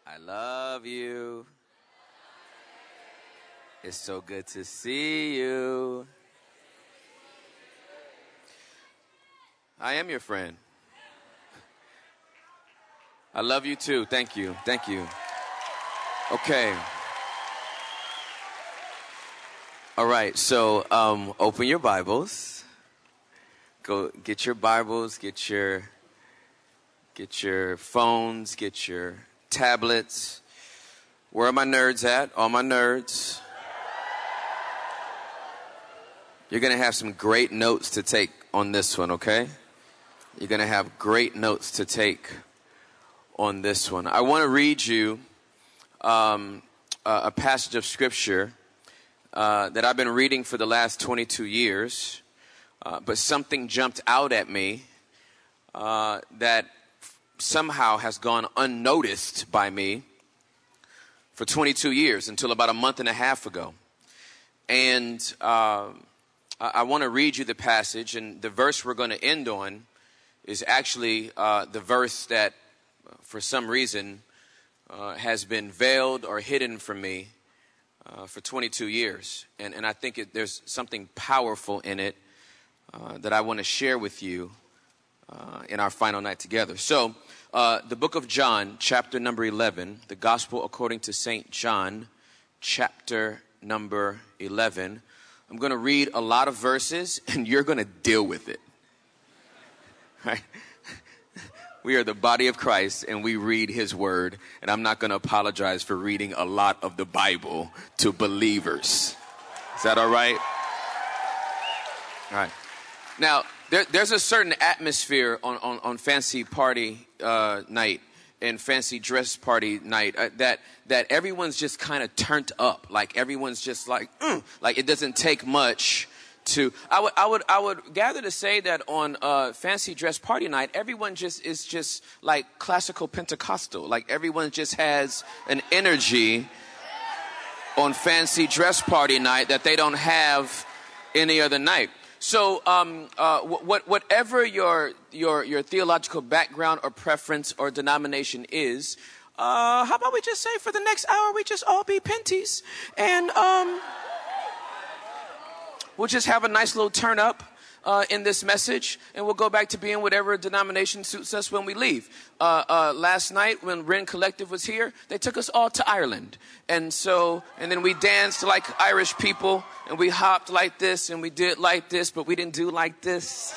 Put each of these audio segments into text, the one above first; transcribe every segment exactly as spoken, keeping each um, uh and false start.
I love you. It's so good to see you. I am your friend. I love you too. Thank you. Thank you. Okay. All right. So, um, open your Bibles. Go get your Bibles. Get your, get your phones. Get your tablets. Where are my nerds at? All my nerds. You're going to have some great notes to take on this one, okay? You're going to have great notes to take on this one. I want to read you um, a, a passage of scripture uh, that I've been reading for the last twenty-two years, uh, but something jumped out at me uh, that somehow has gone unnoticed by me for twenty-two years until about a month and a half ago. And uh, I want to read you the passage, and the verse we're going to end on is actually uh, the verse that, for some reason, uh, has been veiled or hidden from me uh, for twenty-two years. And, and I think it, there's something powerful in it uh, that I want to share with you uh, in our final night together. So, uh, the book of John, chapter number eleven, the gospel according to Saint John, chapter number eleven. I'm going to read a lot of verses, and you're going to deal with it. Right? We are the body of Christ, and we read his word, and I'm not going to apologize for reading a lot of the Bible to believers. Is that all right? All right. Now, there, there's a certain atmosphere on, on, on fancy party uh, night and fancy dress party night uh, that that everyone's just kind of turned up. Like everyone's just like, mm, like it doesn't take much to. I would I would I would gather to say that on uh, fancy dress party night, everyone just is just like classical Pentecostal. Like everyone just has an energy on fancy dress party night that they don't have any other night. So, um, uh, what, whatever your your your theological background or preference or denomination is, uh, how about we just say for the next hour we just all be Penties, and um, we'll just have a nice little turn up uh, in this message, and we'll go back to being whatever denomination suits us when we leave. Uh, uh, last night when Ren Collective was here, they took us all to Ireland, and so and then we danced like Irish people. And we hopped like this, and we did like this, but we didn't do like this.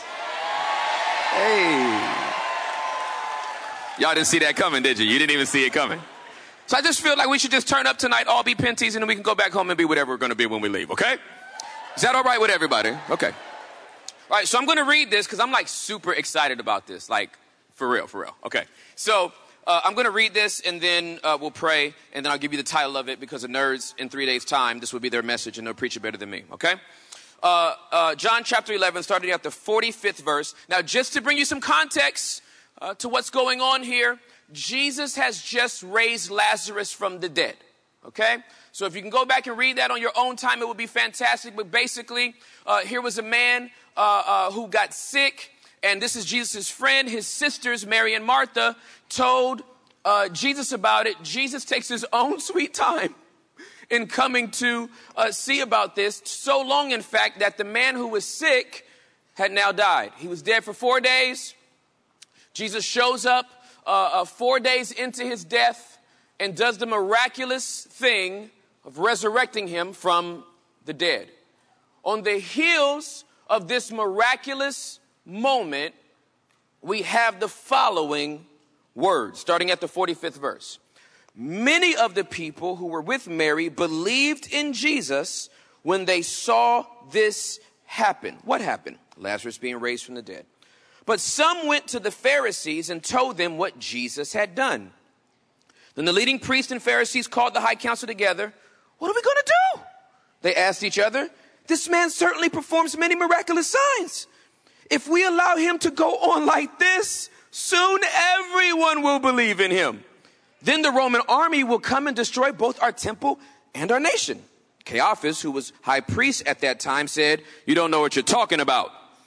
Hey. Y'all didn't see that coming, did you? You didn't even see it coming. So I just feel like we should just turn up tonight, all be Penties, and then we can go back home and be whatever we're going to be when we leave, okay? Is that all right with everybody? Okay. All right, so I'm going to read this because I'm, like, super excited about this. Like, for real, for real. Okay. So uh, I'm going to read this, and then uh, we'll pray, and then I'll give you the title of it because the nerds in three days' time, this will be their message, and they'll preach it better than me, okay? Uh, uh, John chapter eleven, starting at the forty-fifth verse. Now, just to bring you some context uh, to what's going on here, Jesus has just raised Lazarus from the dead, okay? So if you can go back and read that on your own time, it would be fantastic. But basically, uh, here was a man uh, uh, who got sick. And this is Jesus' friend, his sisters, Mary and Martha, told uh, Jesus about it. Jesus takes his own sweet time in coming to uh, see about this. So long, in fact, that the man who was sick had now died. He was dead for four days. Jesus shows up uh, uh, four days into his death and does the miraculous thing of resurrecting him from the dead. On the heels of this miraculous moment, we have the following words, starting at the forty-fifth verse. Many of the people who were with Mary believed in Jesus when they saw this happen. What happened? Lazarus being raised from the dead. But some went to the Pharisees and told them what Jesus had done. Then the leading priests and Pharisees called the high council together. What are we going to do? They asked each other. This man certainly performs many miraculous signs. If we allow him to go on like this, soon everyone will believe in him. Then the Roman army will come and destroy both our temple and our nation. Caiaphas, who was high priest at that time, said, you don't know what you're talking about.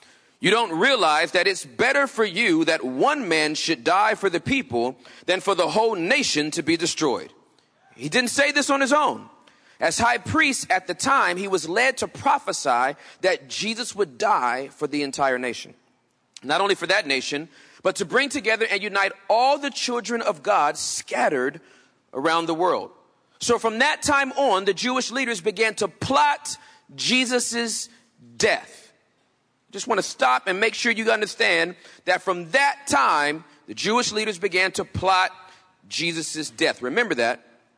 You don't realize that it's better for you that one man should die for the people than for the whole nation to be destroyed. He didn't say this on his own. As high priest at the time, he was led to prophesy that Jesus would die for the entire nation. Not only for that nation, but to bring together and unite all the children of God scattered around the world. So from that time on, the Jewish leaders began to plot Jesus's death. Just want to stop and make sure you understand that from that time, the Jewish leaders began to plot Jesus' death. Remember that.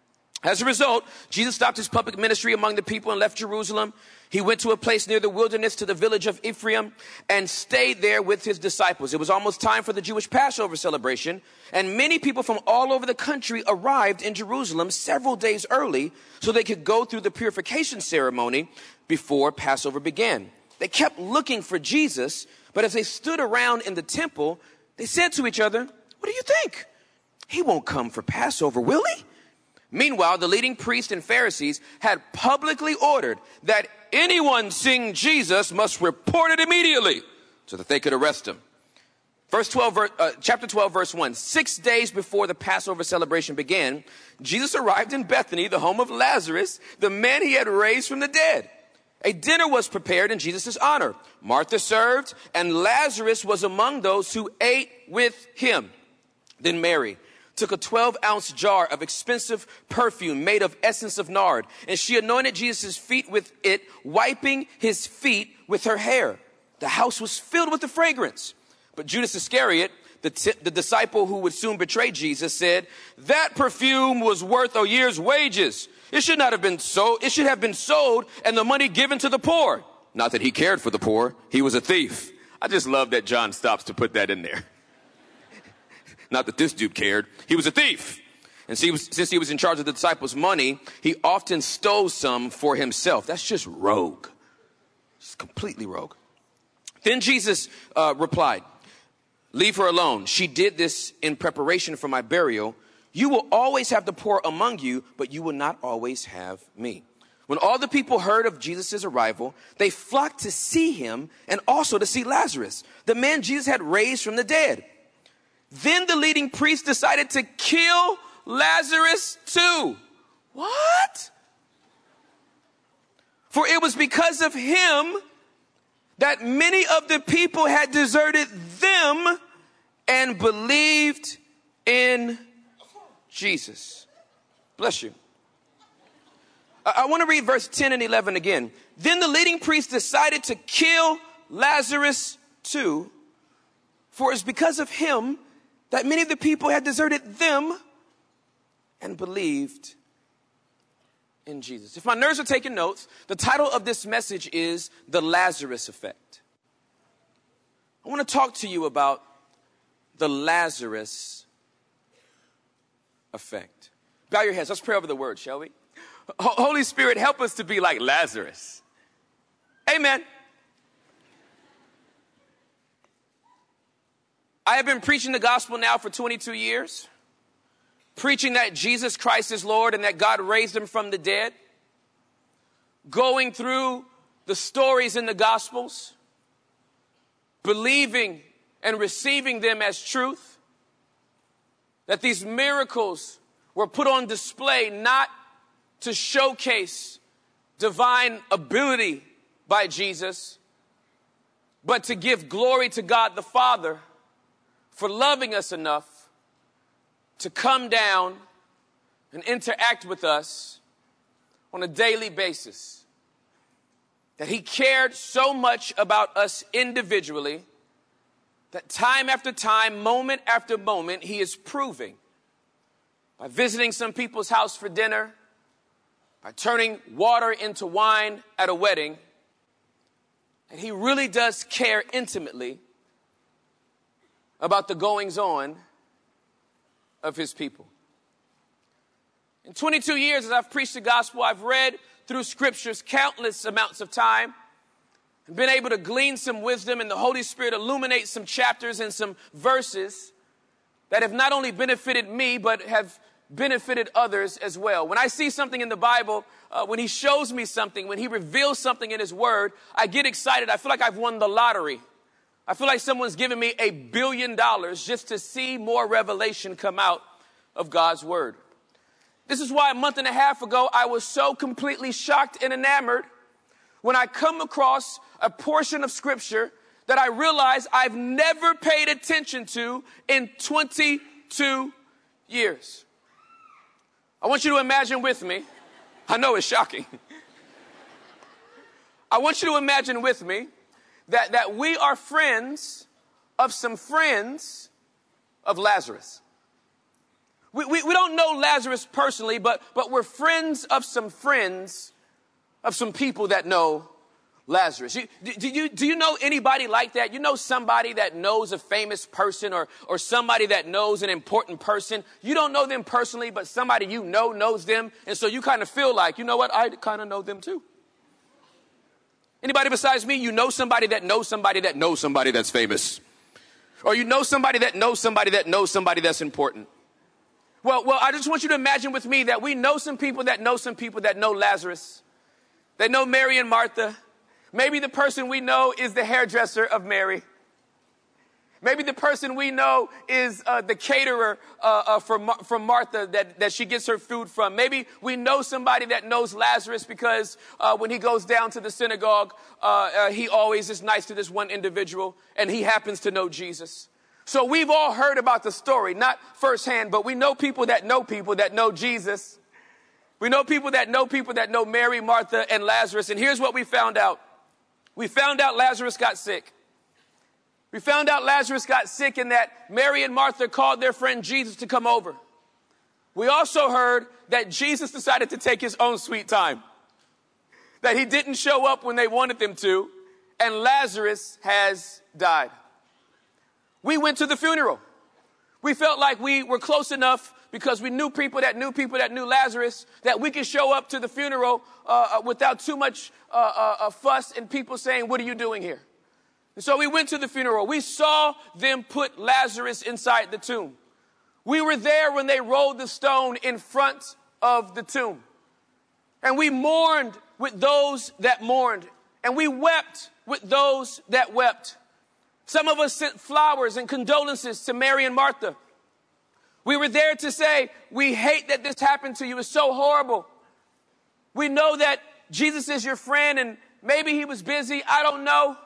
As a result, Jesus stopped his public ministry among the people and left Jerusalem. He went to a place near the wilderness to the village of Ephraim and stayed there with his disciples. It was almost time for the Jewish Passover celebration, and many people from all over the country arrived in Jerusalem several days early so they could go through the purification ceremony before Passover began. They kept looking for Jesus, but as they stood around in the temple, they said to each other, "What do you think? He won't come for Passover, will he?" Meanwhile, the leading priests and Pharisees had publicly ordered that anyone seeing Jesus must report it immediately so that they could arrest him. Verse twelve, uh, chapter twelve, verse one. Six days before the Passover celebration began, Jesus arrived in Bethany, the home of Lazarus, the man he had raised from the dead. A dinner was prepared in Jesus' honor. Martha served, and Lazarus was among those who ate with him. Then Mary took a twelve ounce jar of expensive perfume made of essence of nard, and she anointed Jesus' feet with it, wiping his feet with her hair. The house was filled with the fragrance. But Judas Iscariot, the, t- the disciple who would soon betray Jesus, said, "That perfume was worth a year's wages. It should not have been so. It should have been sold and the money given to the poor." Not that he cared for the poor. He was a thief. I just love that John stops to put that in there. Not that this dude cared. He was a thief. And see, since he was in charge of the disciples' money, he often stole some for himself. That's just rogue. It's completely rogue. Then Jesus uh, replied, "Leave her alone. She did this in preparation for my burial. You will always have the poor among you, but you will not always have me." When all the people heard of Jesus' arrival, they flocked to see him and also to see Lazarus, the man Jesus had raised from the dead. Then the leading priests decided to kill Lazarus too. What? For it was because of him that many of the people had deserted them and believed in Jesus. Bless you. I, I want to read verse ten and eleven again. Then the leading priests decided to kill Lazarus too, for it's because of him that many of the people had deserted them and believed in Jesus. If my nerds are taking notes, the title of this message is The Lazarus Effect. I want to talk to you about the Lazarus effect. Bow your heads. Let's pray over the word, shall we? Holy Spirit, help us to be like Lazarus. Amen. I have been preaching the gospel now for twenty-two years, preaching that Jesus Christ is Lord and that God raised him from the dead, going through the stories in the gospels, believing and receiving them as truth, that these miracles were put on display not to showcase divine ability by Jesus, but to give glory to God the Father for loving us enough to come down and interact with us on a daily basis. That he cared so much about us individually that time after time, moment after moment, he is proving by visiting some people's house for dinner, by turning water into wine at a wedding, that he really does care intimately about the goings-on of his people. In twenty-two years, as I've preached the gospel, I've read through scriptures countless amounts of time and been able to glean some wisdom, and the Holy Spirit illuminate some chapters and some verses that have not only benefited me, but have benefited others as well. When I see something in the Bible, uh, when he shows me something, when he reveals something in his word, I get excited. I feel like I've won the lottery I feel like someone's giving me a billion dollars just to see more revelation come out of God's word. This is why a month and a half ago, I was so completely shocked and enamored when I come across a portion of scripture that I realized I've never paid attention to in twenty-two years. I want you to imagine with me. I know it's shocking. I want you to imagine with me that, that we are friends of some friends of Lazarus. We, we, we don't know Lazarus personally, but, but we're friends of some friends of some people that know Lazarus. You, do, you, do you know anybody like that? You know somebody that knows a famous person or, or somebody that knows an important person. You don't know them personally, but somebody you know knows them. And so you kind of feel like, you know what? I kind of know them too. Anybody besides me, you know somebody that knows somebody that knows somebody that's famous. Or you know somebody that knows somebody that knows somebody that's important. Well, well, I just want you to imagine with me that we know some people that know some people that know Lazarus. They know Mary and Martha. Maybe the person we know is the hairdresser of Mary. Maybe the person we know is uh, the caterer uh, uh, from, from Martha that, that she gets her food from. Maybe we know somebody that knows Lazarus because uh, when he goes down to the synagogue, uh, uh, he always is nice to this one individual, and he happens to know Jesus. So we've all heard about the story, not firsthand, but we know people that know people that know Jesus. We know people that know people that know Mary, Martha, and Lazarus. And here's what we found out. We found out Lazarus got sick. We found out Lazarus got sick and that Mary and Martha called their friend Jesus to come over. We also heard that Jesus decided to take his own sweet time. That he didn't show up when they wanted him to, and Lazarus has died. We went to the funeral. We felt like we were close enough because we knew people that knew people that knew Lazarus that we could show up to the funeral uh, without too much uh, uh, fuss and people saying, "What are you doing here?" And so we went to the funeral. We saw them put Lazarus inside the tomb. We were there when they rolled the stone in front of the tomb. And we mourned with those that mourned. And we wept with those that wept. Some of us sent flowers and condolences to Mary and Martha. We were there to say, we hate that this happened to you. It's so horrible. We know that Jesus is your friend and maybe he was busy. I don't know.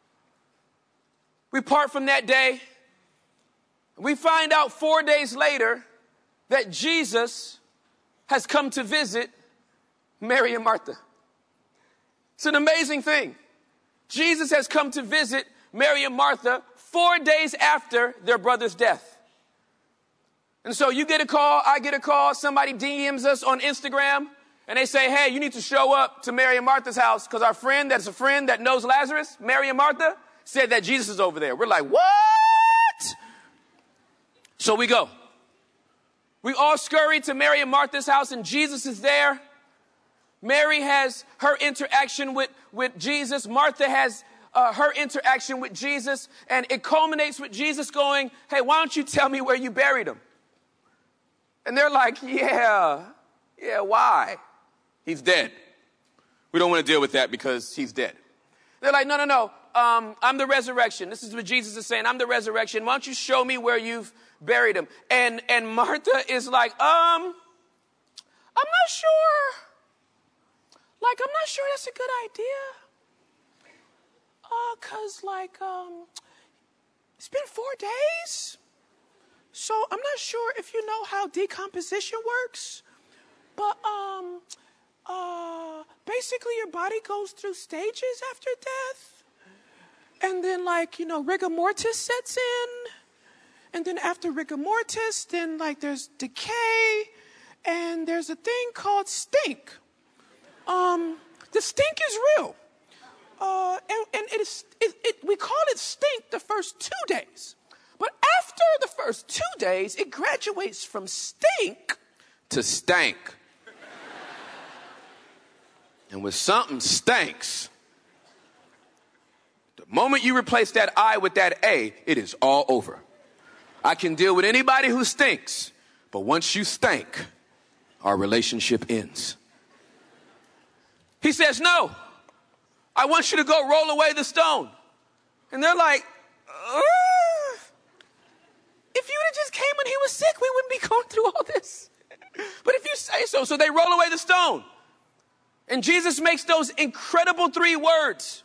We part from that day. We find out four days later that Jesus has come to visit Mary and Martha. It's an amazing thing. Jesus has come to visit Mary and Martha four days after their brother's death. And so you get a call, I get a call, somebody D Ms us on Instagram, and they say, hey, you need to show up to Mary and Martha's house because our friend that's a friend that knows Lazarus, Mary and Martha, said that Jesus is over there. We're like, what? So we go. We all scurry to Mary and Martha's house, and Jesus is there. Mary has her interaction with, with Jesus. Martha has uh, her interaction with Jesus, and it culminates with Jesus going, hey, why don't you tell me where you buried him? And they're like, yeah, yeah, why? He's dead. We don't want to deal with that because he's dead. They're like, no, no, no. Um, I'm the resurrection. This is what Jesus is saying. I'm the resurrection. Why don't you show me where you've buried him? And and Martha is like, um, I'm not sure. Like, I'm not sure that's a good idea. Uh, cause like, um, it's been four days. So I'm not sure if you know how decomposition works. But, um, uh, basically your body goes through stages after death. And then, like, you know, rigor mortis sets in. And then after rigor mortis, then, like, there's decay. And there's a thing called stink. Um, the stink is real. Uh, and, and it is, it, it, we call it stink the first two days. But after the first two days, it graduates from stink to stank. And when something stinks, the moment you replace that I with that A, it is all over. I can deal with anybody who stinks, but once you stink, our relationship ends. He says, no, I want you to go roll away the stone. And they're like, uh, if you would have just came when he was sick, we wouldn't be going through all this. But if you say so, so they roll away the stone. And Jesus makes those incredible three words.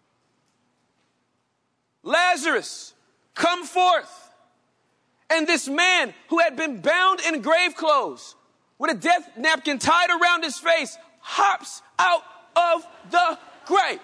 Lazarus, come forth. And this man who had been bound in grave clothes with a death napkin tied around his face hops out of the grave.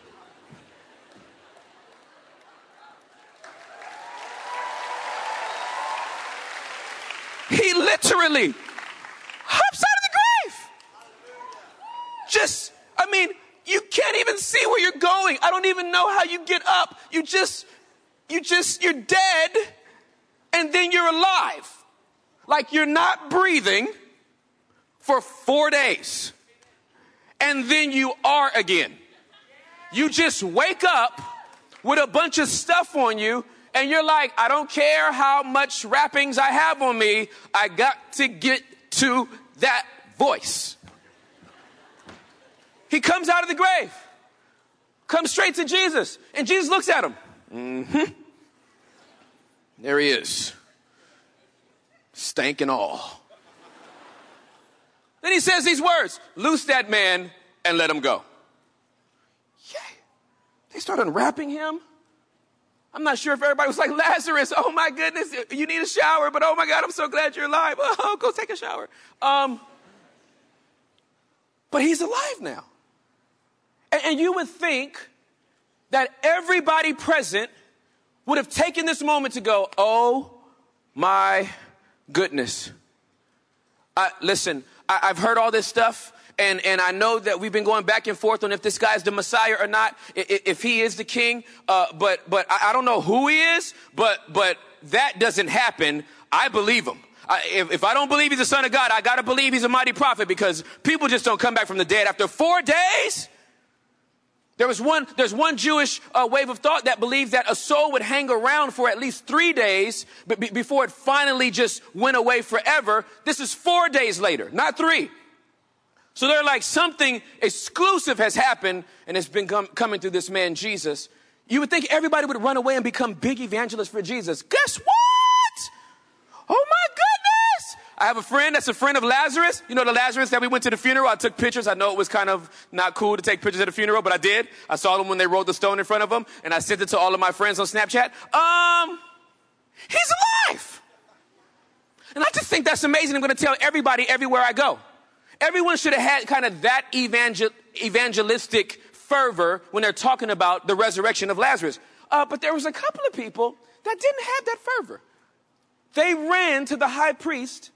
He literally hops out of the grave. Just, I mean, you can't even see where you're going. I don't even know how you get up. You just, you just, you're dead and then you're alive. Like you're not breathing for four days. And then you are again. You just wake up with a bunch of stuff on you and you're like, I don't care how much wrappings I have on me. I got to get to that voice. He comes out of the grave, comes straight to Jesus, and Jesus looks at him. Mm-hmm. There he is, stank and all. Then he says these words, loose that man and let him go. Yeah. They start unwrapping him. I'm not sure if everybody was like, Lazarus, oh my goodness, you need a shower, but oh my God, I'm so glad you're alive. Oh, go take a shower. Um, but he's alive now. And, and you would think that everybody present would have taken this moment to go, oh my goodness. Uh, listen, I, I've heard all this stuff. And, and I know that we've been going back and forth on if this guy's the Messiah or not, if, if he is the king. Uh, but but I, I don't know who he is, but but that doesn't happen. I believe him. I, if, if I don't believe he's the son of God, I got to believe he's a mighty prophet because people just don't come back from the dead after four days. There was one, there's one Jewish uh, wave of thought that believed that a soul would hang around for at least three days but be, before it finally just went away forever. This is four days later, not three. So they're like, something exclusive has happened and it's been com- coming through this man, Jesus. You would think everybody would run away and become big evangelists for Jesus. Guess what? Oh my goodness. I have a friend that's a friend of Lazarus. You know the Lazarus that we went to the funeral? I took pictures. I know it was kind of not cool to take pictures at a funeral, but I did. I saw them when they rolled the stone in front of them and I sent it to all of my friends on Snapchat. Um, he's alive. And I just think that's amazing. I'm going to tell everybody everywhere I go. Everyone should have had kind of that evangel- evangelistic fervor when they're talking about the resurrection of Lazarus. Uh, but there was a couple of people that didn't have that fervor. They ran to the high priest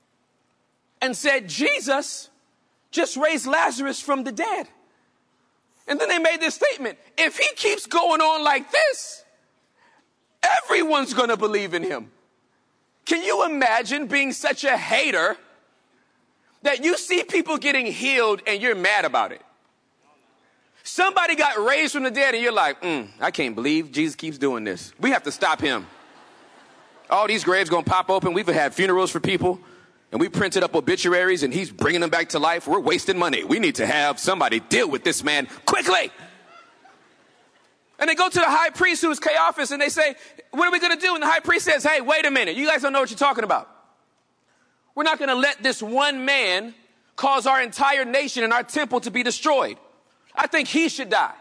and said, Jesus just raised Lazarus from the dead. And then they made this statement, if he keeps going on like this, everyone's going to believe in him. Can you imagine being such a hater that you see people getting healed and you're mad about it? Somebody got raised from the dead and you're like, mm, I can't believe Jesus keeps doing this. We have to stop him. All these graves going to pop open. We've had funerals for people and we printed up obituaries and he's bringing them back to life. We're wasting money. We need to have somebody deal with this man quickly. And they go to the high priest, who is Caiaphas, and they say, what are we going to do? And the high priest says, hey, wait a minute. You guys don't know what you're talking about. We're not going to let this one man cause our entire nation and our temple to be destroyed. I think he should die.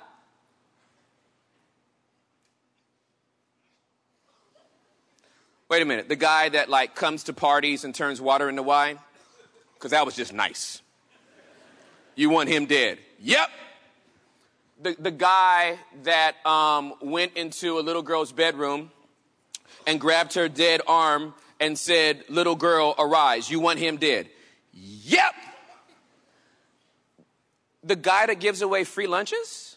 Wait a minute. The guy that like comes to parties and turns water into wine? Because that was just nice. You want him dead? Yep. The, the guy that um, went into a little girl's bedroom and grabbed her dead arm and said, little girl, arise. You want him dead? Yep. The guy that gives away free lunches?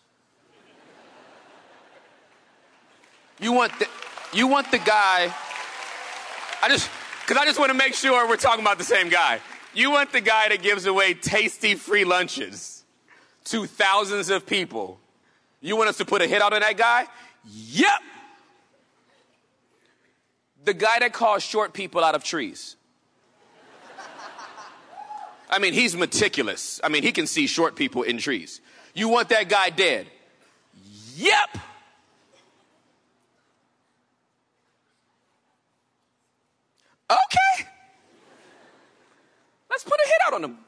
You want the, you want the guy, I just, because I just want to make sure we're talking about the same guy. You want the guy that gives away tasty free lunches to thousands of people. You want us to put a hit out on that guy? Yep. The guy that calls short people out of trees. I mean, he's meticulous. I mean, he can see short people in trees. You want that guy dead? Yep. Okay. Let's put a hit out on him.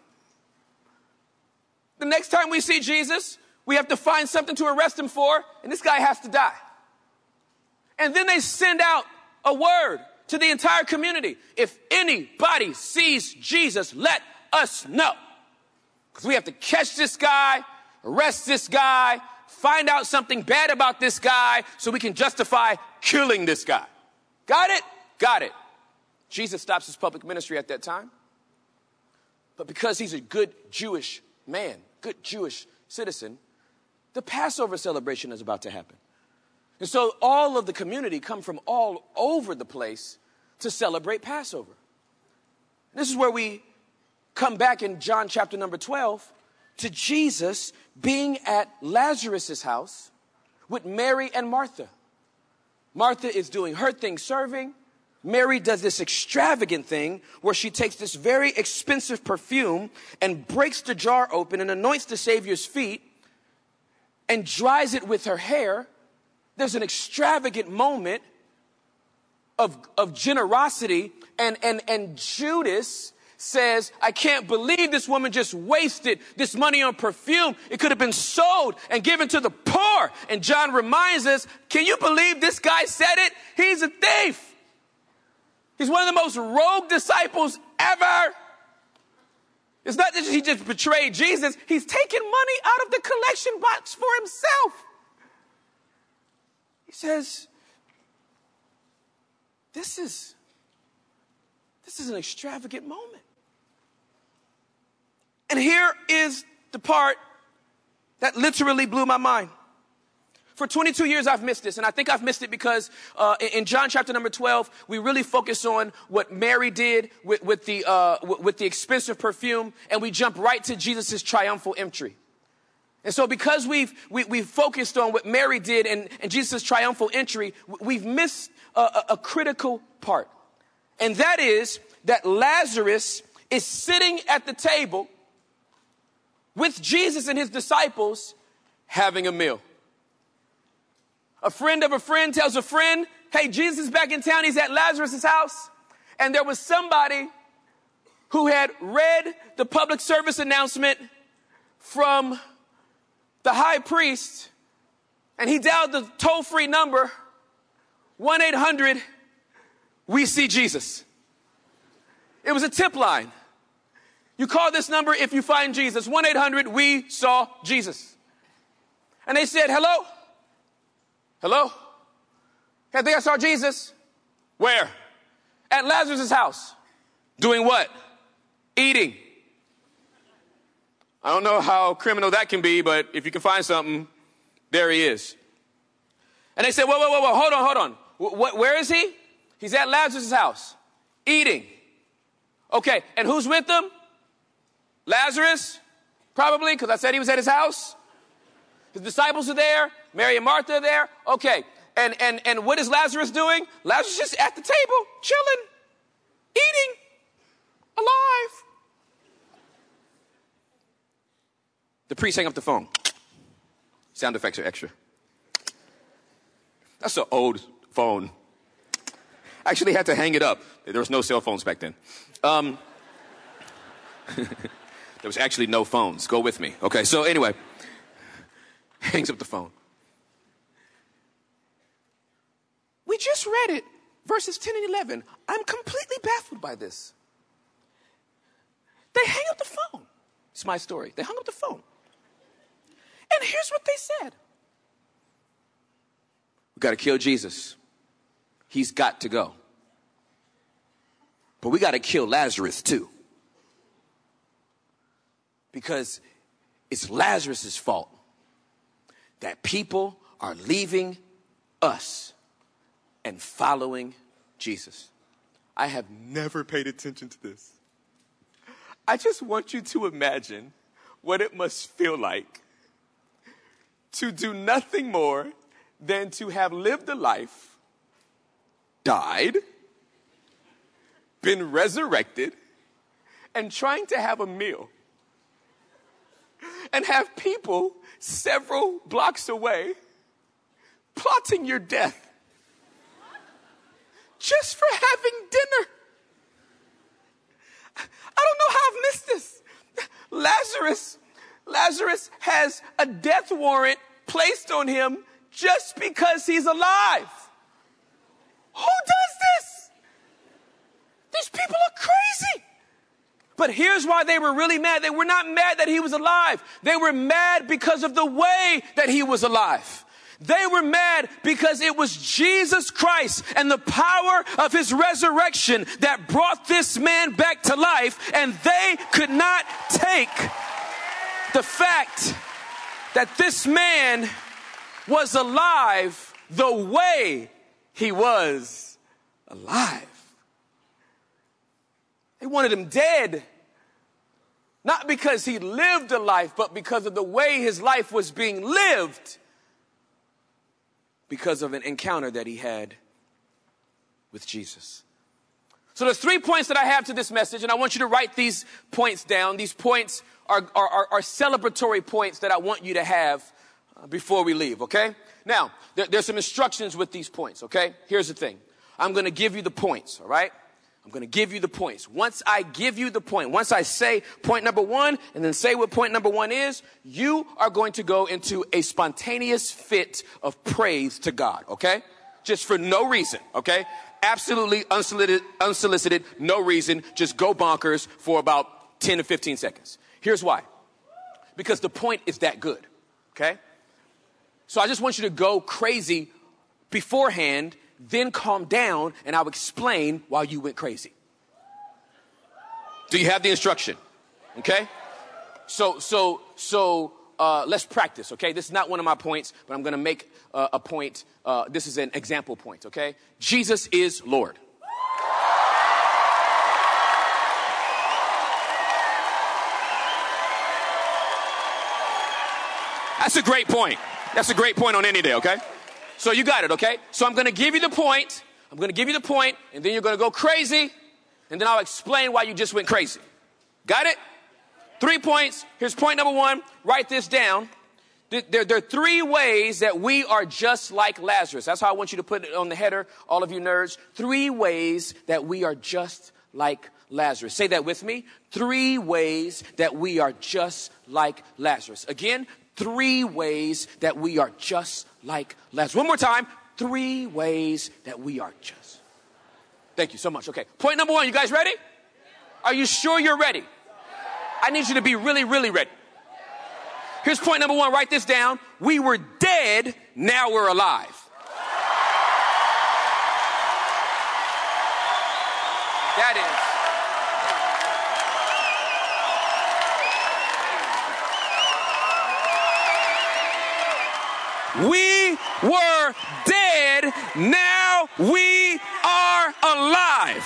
The next time we see Jesus, we have to find something to arrest him for, and this guy has to die. And then they send out a word to the entire community. If anybody sees Jesus, let us know. Because we have to catch this guy, arrest this guy, find out something bad about this guy so we can justify killing this guy. Got it? Got it. Jesus stops his public ministry at that time. But because he's a good Jewish man, good Jewish citizen, the Passover celebration is about to happen. And so all of the community come from all over the place to celebrate Passover. This is where we come back in John chapter number twelve to Jesus being at Lazarus' house with Mary and Martha. Martha is doing her thing serving. Mary does this extravagant thing where she takes this very expensive perfume and breaks the jar open and anoints the Savior's feet and dries it with her hair. There's an extravagant moment of, of generosity, and, and, and Judas says, I can't believe this woman just wasted this money on perfume. It could have been sold and given to the poor. And John reminds us, can you believe this guy said it? He's a thief. He's one of the most rogue disciples ever. It's not that he just betrayed Jesus. He's taken money out of the collection box for himself. He says, this is, this is an extravagant moment. And here is the part that literally blew my mind. For twenty-two years, I've missed this. And I think I've missed it because uh, in John chapter number twelve, we really focus on what Mary did with, with, the, uh, with the expensive perfume. And we jump right to Jesus' triumphal entry. And so because we've, we, we've focused on what Mary did and, and Jesus' triumphal entry, we've missed a, a, a critical part. And that is that Lazarus is sitting at the table with Jesus and his disciples having a meal. A friend of a friend tells a friend, hey, Jesus is back in town. He's at Lazarus' house. And there was somebody who had read the public service announcement from the high priest, and he dialed the toll-free number, one eight hundred we see Jesus. It was a tip line. You call this number if you find Jesus, one eight hundred we saw Jesus. And they said, hello? Hello? I think I saw Jesus. Where? At Lazarus' house. Doing what? Eating. I don't know how criminal that can be, but if you can find something, there he is. And they said, whoa, whoa, whoa, whoa, hold on, hold on. Wh- where is he? He's at Lazarus' house, eating. Okay, and who's with them? Lazarus, probably, because I said he was at his house. His disciples are there. Mary and Martha are there. Okay, and, and, and what is Lazarus doing? Lazarus is just at the table, chilling, eating, alive. The priest hang up the phone. Sound effects are extra. That's an old phone. I actually had to hang it up. There was no cell phones back then. Um, there was actually no phones. Go with me. Okay, so anyway, hangs up the phone. We just read it, verses ten and eleven. I'm completely baffled by this. They hang up the phone. It's my story. They hung up the phone. And here's what they said. We got to kill Jesus. He's got to go. But we got to kill Lazarus too. Because it's Lazarus' fault that people are leaving us and following Jesus. I have never paid attention to this. I just want you to imagine what it must feel like to do nothing more than to have lived a life, died, been resurrected, and trying to have a meal, and have people several blocks away plotting your death just for having dinner. Lazarus has a death warrant placed on him just because he's alive. Who does this? These people are crazy. But here's why they were really mad. They were not mad that he was alive. They were mad because of the way that he was alive. They were mad because it was Jesus Christ and the power of his resurrection that brought this man back to life, and they could not take the fact that this man was alive the way he was alive. They wanted him dead, not because he lived a life, but because of the way his life was being lived, because of an encounter that he had with Jesus. So there's three points that I have to this message, and I want you to write these points down. These points are, are, are, are celebratory points that I want you to have uh, before we leave, okay? Now, there, there's some instructions with these points, okay? Here's the thing. I'm going to give you the points, all right? I'm going to give you the points. Once I give you the point, once I say point number one and then say what point number one is, you are going to go into a spontaneous fit of praise to God, okay? Just for no reason, okay? Absolutely unsolicited, unsolicited, no reason. Just go bonkers for about ten to fifteen seconds. Here's why. Because the point is that good, okay? So I just want you to go crazy beforehand, then calm down, and I'll explain why you went crazy. Do you have the instruction? Okay? So, so, so, uh, let's practice, okay? This is not one of my points, but I'm going to make uh, a point. Uh, this is an example point, okay? Jesus is Lord. That's a great point. That's a great point on any day, okay? So you got it, okay? So I'm going to give you the point. I'm going to give you the point, and then you're going to go crazy, and then I'll explain why you just went crazy. Got it? Three points. Here's point number one. Write this down. There, there are three ways that we are just like Lazarus. That's how I want you to put it on the header, all of you nerds. Three ways that we are just like Lazarus. Say that with me. Three ways that we are just like Lazarus. Again, three ways that we are just like Lazarus. One more time. Three ways that we are just. Thank you so much. Okay. Point number one. You guys ready? Are you sure you're ready? I need you to be really, really ready. Here's point number one. Write this down. We were dead. Now we're alive. That is. We were dead. Now we are alive.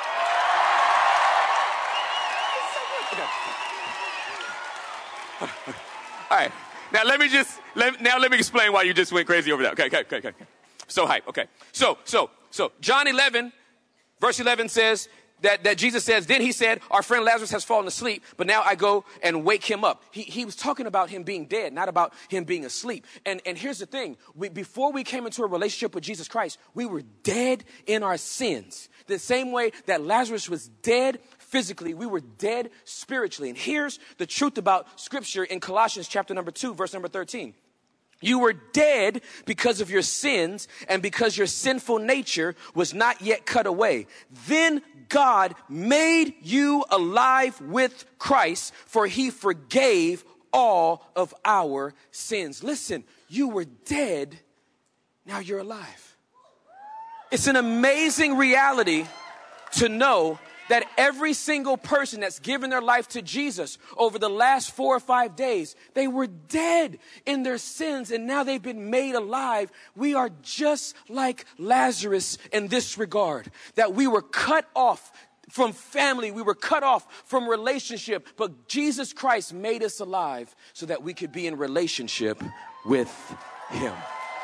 All right. Now let me just let, now let me explain why you just went crazy over that. Okay, okay, okay, okay. So hype. Okay. So so so John eleven, verse eleven says that, that Jesus says, then he said, our friend Lazarus has fallen asleep, but now I go and wake him up. He he was talking about him being dead, not about him being asleep. And and here's the thing. We, before we came into a relationship with Jesus Christ, we were dead in our sins. The same way that Lazarus was dead physically, we were dead spiritually. And here's the truth about scripture in Colossians chapter number two, verse number thirteen. You were dead because of your sins and because your sinful nature was not yet cut away. Then God made you alive with Christ, for he forgave all of our sins. Listen, you were dead, now you're alive. It's an amazing reality to know that every single person that's given their life to Jesus over the last four or five days, they were dead in their sins and now they've been made alive. We are just like Lazarus in this regard, that we were cut off from family. We were cut off from relationship, but Jesus Christ made us alive so that we could be in relationship with him.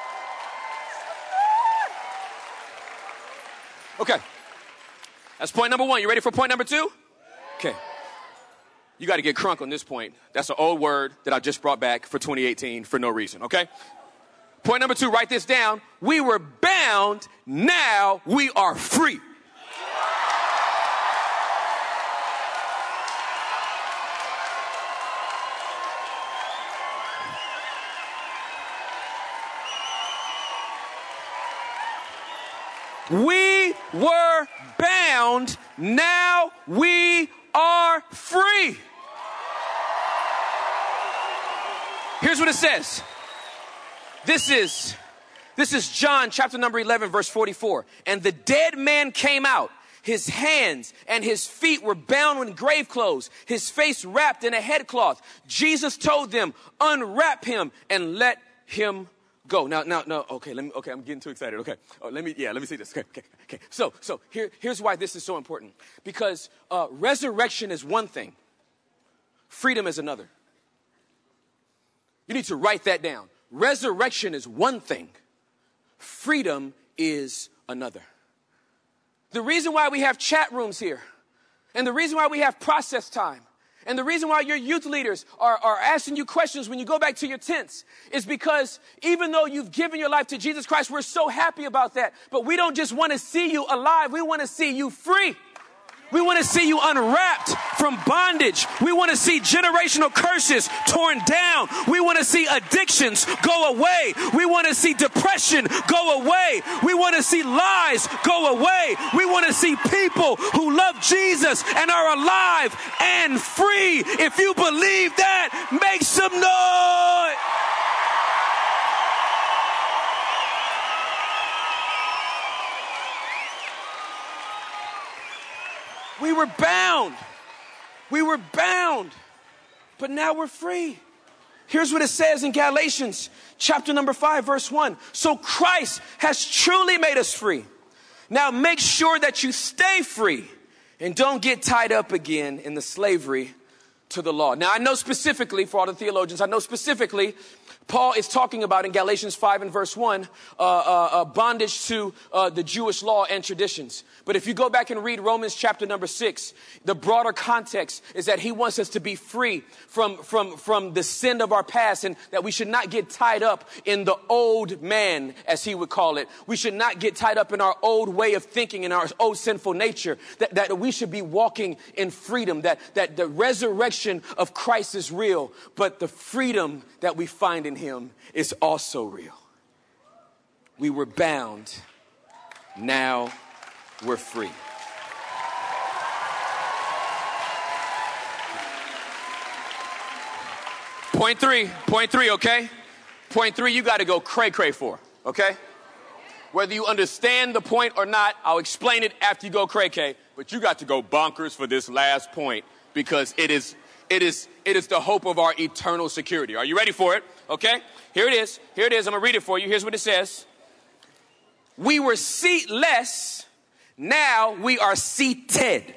Okay. That's point number one. You ready for point number two? Okay. You got to get crunk on this point. That's an old word that I just brought back for twenty eighteen for no reason, okay? Point number two, write this down. We were bound, now we are free. We were bound, now we are free. Here's what it says. This is, this is John chapter number eleven, verse forty-four. And the dead man came out. His hands and his feet were bound with grave clothes, his face wrapped in a headcloth. Jesus told them, unwrap him and let him go. Now, now, no, okay, let me, okay, I'm getting too excited. Okay, oh, let me, yeah, let me see this. Okay, okay, okay. So, so here, here's why this is so important. Because uh, resurrection is one thing, freedom is another. You need to write that down. Resurrection is one thing, freedom is another. The reason why we have chat rooms here, and the reason why we have process time, and the reason why your youth leaders are, are asking you questions when you go back to your tents is because even though you've given your life to Jesus Christ, we're so happy about that. But we don't just want to see you alive. We want to see you free. We want to see you unwrapped from bondage. We want to see generational curses torn down. We want to see addictions go away. We want to see depression go away. We want to see lies go away. We want to see people who love Jesus and are alive and free. If you believe that, make some noise. We were bound. We were bound. But now we're free. Here's what it says in Galatians chapter number five, verse one. So Christ has truly made us free. Now make sure that you stay free and don't get tied up again in the slavery to the law. Now I know specifically, for all the theologians, I know specifically Paul is talking about in Galatians five and verse one, uh, uh, uh, bondage to uh, the Jewish law and traditions. But if you go back and read Romans chapter number six, the broader context is that he wants us to be free from, from, from the sin of our past, and that we should not get tied up in the old man, as he would call it. We should not get tied up in our old way of thinking, in our old sinful nature, that, that we should be walking in freedom, that, that the resurrection of Christ is real, but the freedom that we find in him is also real. We were bound, now we're free. Point three, point three, okay? Point three, you got to go cray cray for, okay? Whether you understand the point or not, I'll explain it after you go cray cray, but you got to go bonkers for this last point, because it is It is, it is the hope of our eternal security. Are you ready for it? Okay, here it is. Here it is. I'm going to read it for you. Here's what it says. We were seatless. Now we are seated.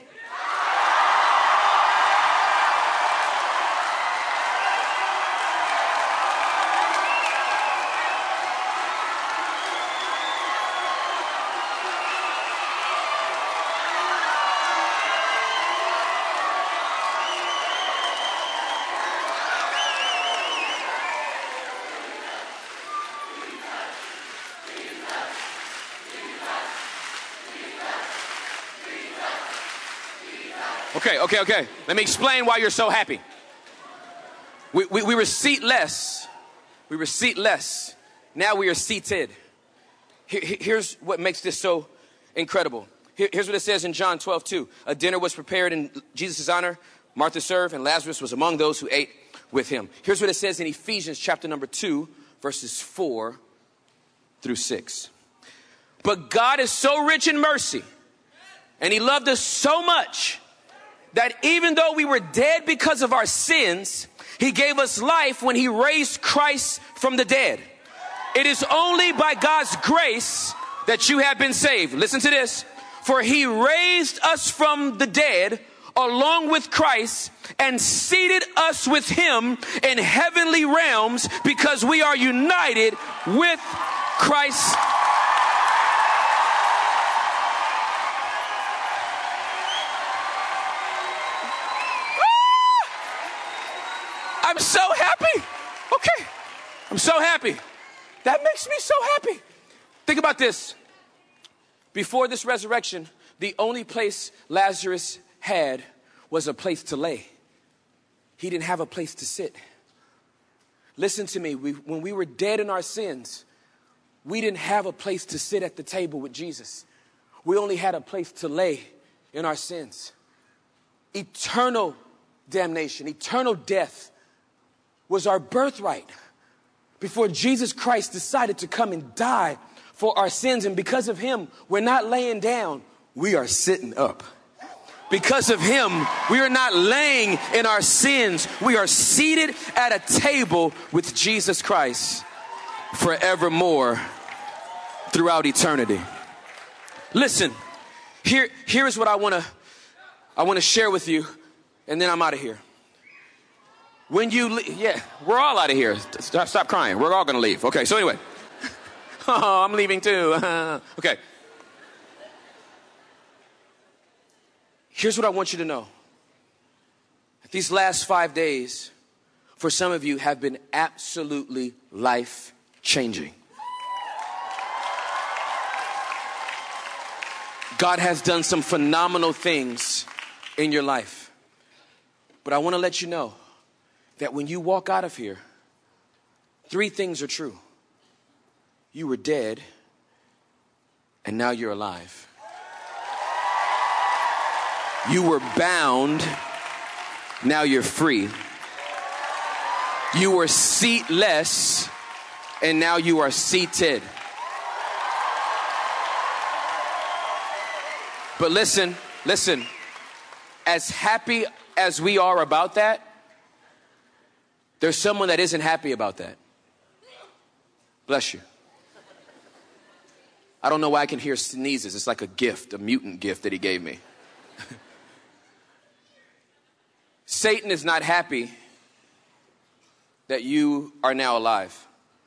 Okay, okay, okay. Let me explain why you're so happy. We, we, we were seatless. We were seatless. Now we are seated. Here, here's what makes this so incredible. Here, here's what it says in John twelve two. A dinner was prepared in Jesus' honor. Martha served, and Lazarus was among those who ate with him. Here's what it says in Ephesians chapter number two, verses four through six. But God is so rich in mercy, and he loved us so much, that even though we were dead because of our sins, he gave us life when he raised Christ from the dead. It is only by God's grace that you have been saved. Listen to this. For he raised us from the dead along with Christ and seated us with him in heavenly realms because we are united with Christ. I'm so happy. Okay. I'm so happy. That makes me so happy. Think about this. Before this resurrection, the only place Lazarus had was a place to lay. He didn't have a place to sit. Listen to me. We, when we were dead in our sins, we didn't have a place to sit at the table with Jesus. we only had a place to lay in our sins. Eternal damnation, eternal death was our birthright before Jesus Christ decided to come and die for our sins. And because of him, we're not laying down, we are sitting up. Because of him, we are not laying in our sins. We are seated at a table with Jesus Christ forevermore throughout eternity. Listen, here, here is what I want to I want to share with you, and then I'm out of here. When you, le- yeah, we're all out of here. Stop, stop crying. We're all going to leave. Okay, so anyway. Oh, I'm leaving too. Okay. Here's what I want you to know. These last five days, for some of you, have been absolutely life-changing. God has done some phenomenal things in your life. But I want to let you know that when you walk out of here, three things are true. You were dead, and now you're alive. You were bound, now you're free. You were seatless, and now you are seated. But listen, listen, as happy as we are about that, there's someone that isn't happy about that. Bless you. I don't know why I can hear sneezes. It's like a gift, a mutant gift that he gave me. Satan is not happy that you are now alive.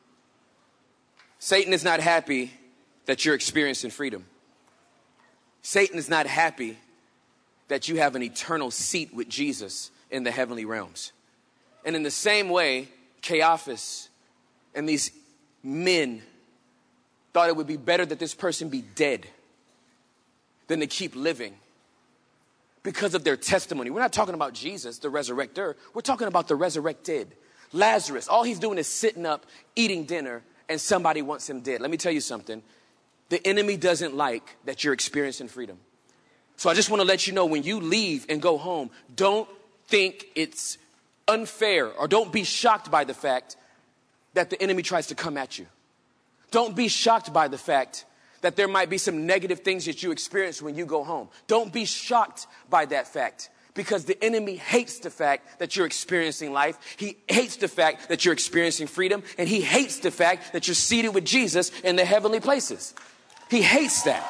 Satan is not happy that you're experiencing freedom. Satan is not happy that you have an eternal seat with Jesus in the heavenly realms. And in the same way, Caiaphas and these men thought it would be better that this person be dead than to keep living because of their testimony. We're not talking about Jesus, the resurrector. We're talking about the resurrected. Lazarus, all he's doing is sitting up, eating dinner, and somebody wants him dead. Let me tell you something. The enemy doesn't like that you're experiencing freedom. So I just want to let you know, when you leave and go home, don't think it's unfair, or don't be shocked by the fact that the enemy tries to come at you. Don't be shocked by the fact that there might be some negative things that you experience when you go home. Don't be shocked by that fact, because the enemy hates the fact that you're experiencing life. He hates the fact that you're experiencing freedom, and he hates the fact that you're seated with Jesus in the heavenly places. He hates that.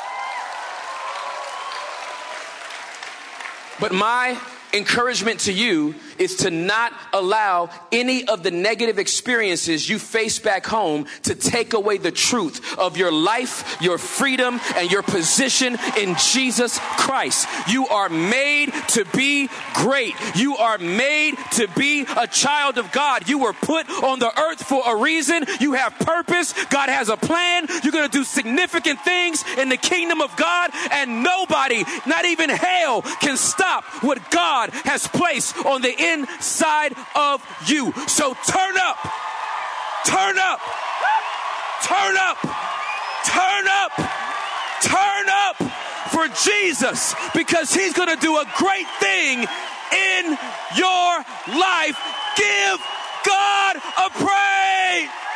But my encouragement to you is to not allow any of the negative experiences you face back home to take away the truth of your life, your freedom, and your position in Jesus Christ. You are made to be great. You are made to be a child of God. You were put on the earth for a reason. You have purpose. God has a plan. You're going to do significant things in the kingdom of God, and nobody, not even hell, can stop what God has placed on the inside of you. So turn up, turn up, turn up, turn up, turn up for Jesus, because he's going to do a great thing in your life. Give God a praise.